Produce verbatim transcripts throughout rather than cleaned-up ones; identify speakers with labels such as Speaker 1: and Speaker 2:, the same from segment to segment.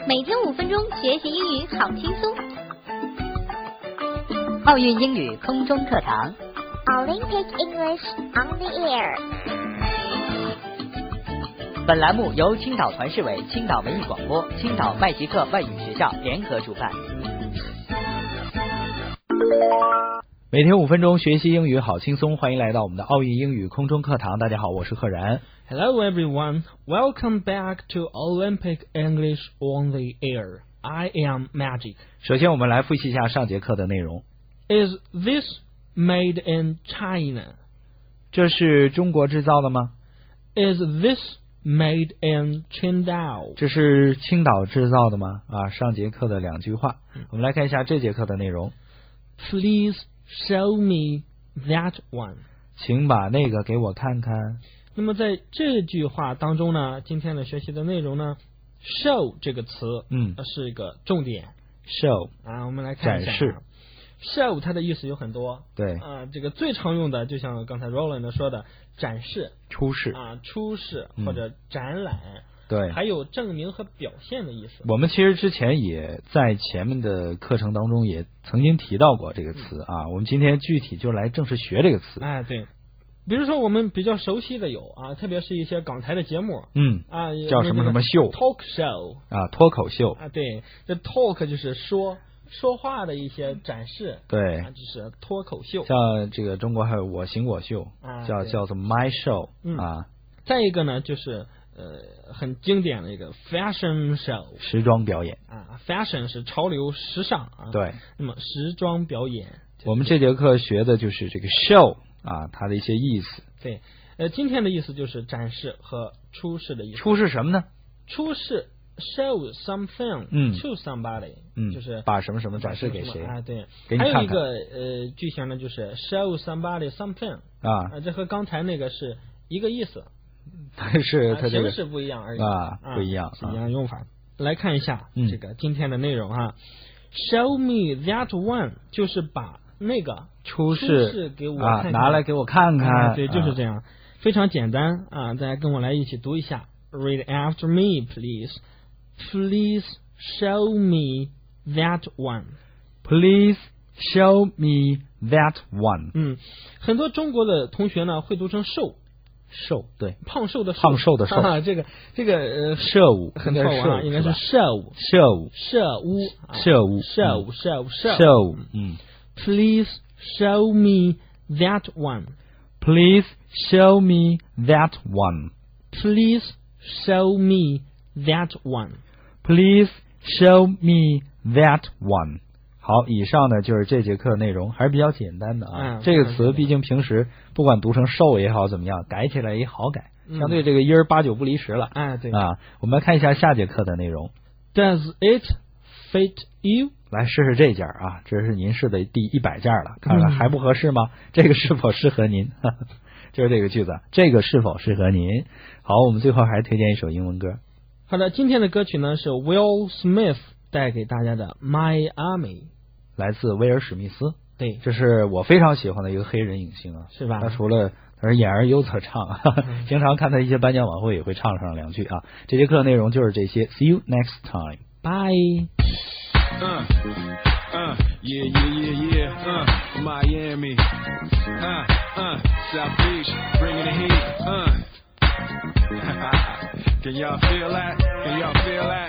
Speaker 1: 每天五分钟学习英语好轻松。
Speaker 2: 奥运英语空中课堂
Speaker 1: Olympic English on the air。
Speaker 2: 本栏目由青岛团市委、青岛文艺广播、青岛麦吉克外语学校联合主办。
Speaker 3: 每天五分钟学习英语好轻松，欢迎来到我们的奥运英语空中课堂。大家好，我是贺然。
Speaker 4: Hello everyone, welcome back to Olympic English on the air. I am Magic.
Speaker 3: 首先我们来复习一下上节课的内容。
Speaker 4: Is this made in China?
Speaker 3: 这是中国制造的吗？
Speaker 4: Is this made in Qingdao?
Speaker 3: 这是青岛制造的吗？啊，上节课的两句话。我们来看一下这节课的内容。
Speaker 4: Please show me that one.
Speaker 3: 请把那个给我看看。
Speaker 4: 那么在这句话当中呢，今天的学习的内容呢 ，show 这个词，
Speaker 3: 嗯，
Speaker 4: 是一个重点。
Speaker 3: show
Speaker 4: 啊，我们来看一下、啊、
Speaker 3: 展示。
Speaker 4: show 它的意思有很多，
Speaker 3: 对，
Speaker 4: 啊，这个最常用的就像刚才 Roland 说的，展示、
Speaker 3: 出示
Speaker 4: 啊、出示或者展览。嗯
Speaker 3: 对，
Speaker 4: 还有证明和表现的意思。
Speaker 3: 我们其实之前也在前面的课程当中也曾经提到过这个词啊，我们今天具体就来正式学这个词。
Speaker 4: 哎，对，比如说我们比较熟悉的有啊，特别是一些港台的节目，
Speaker 3: 嗯
Speaker 4: 啊，
Speaker 3: 叫什么什么秀
Speaker 4: ，talk show
Speaker 3: 啊，脱口秀
Speaker 4: 啊，对，这 talk 就是说说话的一些展示，
Speaker 3: 对，
Speaker 4: 啊，就是脱口秀。
Speaker 3: 像这个中国还有我行我秀，
Speaker 4: 啊、
Speaker 3: 叫叫做 my show、
Speaker 4: 嗯、
Speaker 3: 啊。
Speaker 4: 再一个呢，就是呃很经典的一个 fashion show
Speaker 3: 时装表演
Speaker 4: 啊 ，fashion 是潮流时尚啊，
Speaker 3: 对，
Speaker 4: 那么时装表演，
Speaker 3: 我们这节课学的就是这个 show 啊，它的一些意思。
Speaker 4: 对，呃，今天的意思就是展示和出示的意思。
Speaker 3: 出示什么呢？
Speaker 4: 出示 show something，
Speaker 3: 嗯
Speaker 4: to somebody，
Speaker 3: 嗯，
Speaker 4: 就是
Speaker 3: 把什么什么展示给谁
Speaker 4: 啊？对，
Speaker 3: 给你看看。
Speaker 4: 还有一个呃句型呢，就是 show somebody something
Speaker 3: 啊，
Speaker 4: 呃，这和刚才那个是一个意思。
Speaker 3: 但是它这个、
Speaker 4: 啊、形式不一样而已
Speaker 3: 啊，不一样，
Speaker 4: 是一样用法。啊、来看一下、
Speaker 3: 嗯、
Speaker 4: 这个今天的内容哈、啊、，Show me that one， 就是把那个
Speaker 3: 出
Speaker 4: 示给我看看、
Speaker 3: 啊，拿来给我看看。
Speaker 4: 啊、对，就是这样、啊，非常简单啊！大家跟我来一起读一下 ，Read after me, please. Please show me that one.
Speaker 3: Please show me that one.
Speaker 4: 嗯，很多中国的同学呢会读成瘦。
Speaker 3: 瘦，对，
Speaker 4: 胖瘦的瘦，
Speaker 3: 胖瘦的瘦，
Speaker 4: 啊、这个这个呃，
Speaker 3: 射舞
Speaker 4: 很错误啊，应该是射舞，
Speaker 3: 射舞，
Speaker 4: 射舞，
Speaker 3: 射舞，
Speaker 4: 射舞，射舞，
Speaker 3: 射舞，嗯。
Speaker 4: Please show me that one.
Speaker 3: Please show me that one.
Speaker 4: Please show me that one.
Speaker 3: Please show me that one. 好，以上呢就是这节课内容，还是比较简单的啊。
Speaker 4: 嗯、
Speaker 3: 这个词毕竟平时不管读成瘦也好怎么样，改起来也好改，嗯、相对这个音儿八九不离十了。
Speaker 4: 哎，对
Speaker 3: 啊，我们来看一下下节课的内容。
Speaker 4: Does it fit you？
Speaker 3: 来试试这件啊，这是您试的第一百件了，看看还不合适吗？嗯、这个是否适合您？就是这个句子，这个是否适合您？好，我们最后还是推荐一首英文歌。
Speaker 4: 好的，今天的歌曲呢是 Will Smith 带给大家的 Miami。
Speaker 3: 来自威尔史密斯，
Speaker 4: 对，
Speaker 3: 这是我非常喜欢的一个黑人影星啊，
Speaker 4: 是吧？
Speaker 3: 他除了他是演而优则唱，嗯、经常看他一些颁奖晚会也会唱上两句啊。这节课内容就是这些 ，See you next time.
Speaker 4: Bye.
Speaker 5: Uh, uh, yeah, yeah, yeah, yeah. Uh, Miami. Uh, uh, South Beach, bringing the heat. Uh. Can y'all feel that? Can y'all feel that?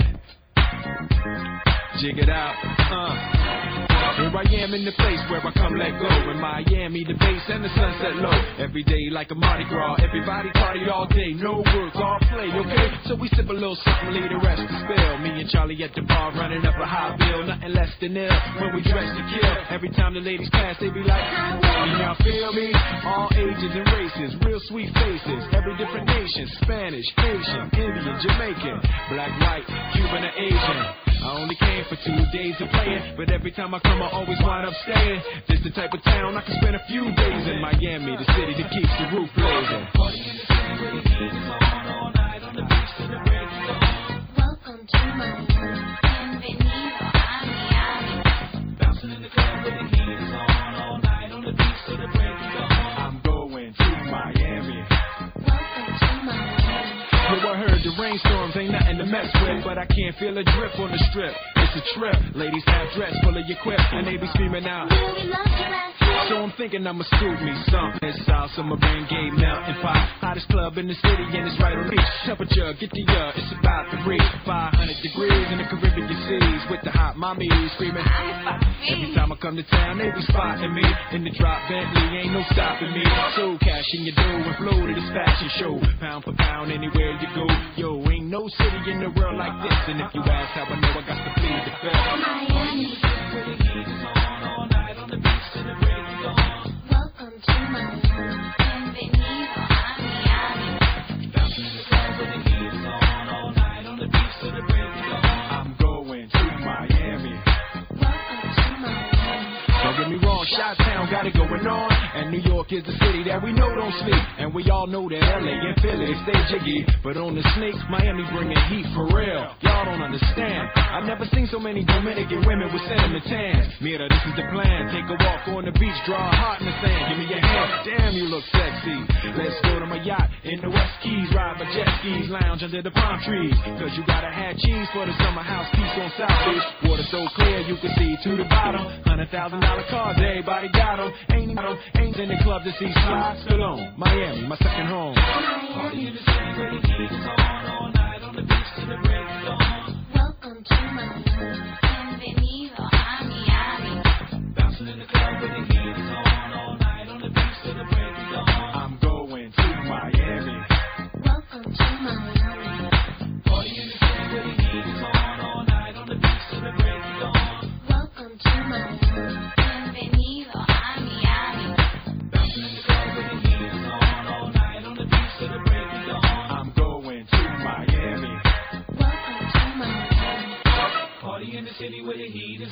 Speaker 5: Jig it out. Uh. Here I am in the place where I come let go. In Miami, the base and the sunset low. Every day like a Mardi Gras. Everybody party all day. No work, all play, okay? So we sip a little something, leave the rest to spill. Me and Charlie at the bar running up a high bill. Nothing less than ill when we dress to kill. Every time the ladies pass, they be like, can y'all feel me? All ages and races, real sweet faces. Every different nation, Spanish, Haitian, Indian, Jamaican, black, white, Cuban, or Asian. I only came for two days of playing, but every time I come I always wind up staying. This the type of town I can spend a few days in. Miami, the city that keeps the roof blazing. Party in the city where the heat is on all night on the beach till the break of dawn. Welcome to Miami, bienvenido a Miami. Bouncing in the club where the heat is on all night on the beach till the break of dawn. I'm going to Miami. Welcome to Miami. Yo, I heard the rainstorms ain't nothing to mess with, but I can't feel a drip on the strip. It's a trip. Ladies have dress full of your quip, and they be screaming out. So I'm thinking I'ma scoop me something. It's South Summer rain, gay melting pot. Hottest club in the city, and it's right on beach. Temperature, get the uh, it's about to reach five hundred degrees in the Caribbean seas with the hot mommies screaming. Every time I come to town, they be spotting me in the drop Bentley, ain't no stopping me. So cash in your dough and flow to this fashion show. Pound for pound, anywhere you go. Yo, ain't no city in the world like this. And if you ask how I know, I got to plead the fifth.
Speaker 1: Miami.
Speaker 5: Where the heat is on all night on the beach to the break of dawn.
Speaker 1: Welcome to Miami. Bienvenido a Miami.
Speaker 5: Bouncing in the club where the heat is on all night on the beach to the break of dawn. I'm going to Miami.
Speaker 1: Welcome to Miami.
Speaker 5: Don't get me wrong, Chi-Town got it going on. And New York is the city that we know don't sleep. And we all know that L A and Philly stay jiggy. But on the sneak, Miami bringing heat for real. Y'all don't understand. I've never seen so many Dominican women with sentiment tans. Mira, this is the plan. Take a walk on the beach, draw a heart in the sand. Give me your hand. Damn, you look sexy. Let's go to my yacht in the West Keys. Ride my jet skis, lounge under the palm trees. Cause you gotta have cheese for the summer house piece on South Beach. Water so clear you can see to the bottom. Hundred thousand dollar cars, everybody got them. Ain't them, ain't in the club to see Sly Stallone. Miami, my second home. Party in the city where the heat is on all night on the beach to the break of dawn.
Speaker 1: Welcome to Miami. Bienvenido a Miami.
Speaker 5: Bouncing in the club where the heat is on all night on the beach to the break of dawn. I'm going to Miami.
Speaker 1: Welcome to Miami.
Speaker 5: Party in the city where the heat is on all night on the beach to the break of dawn.
Speaker 1: Welcome to Miami. Bienvenido a Miami.
Speaker 5: Bouncing in the club where the heat is on all night on the beach to the break of dawn. I'm going to Miami.
Speaker 1: Welcome to Miami.
Speaker 5: Party in the city where the heat is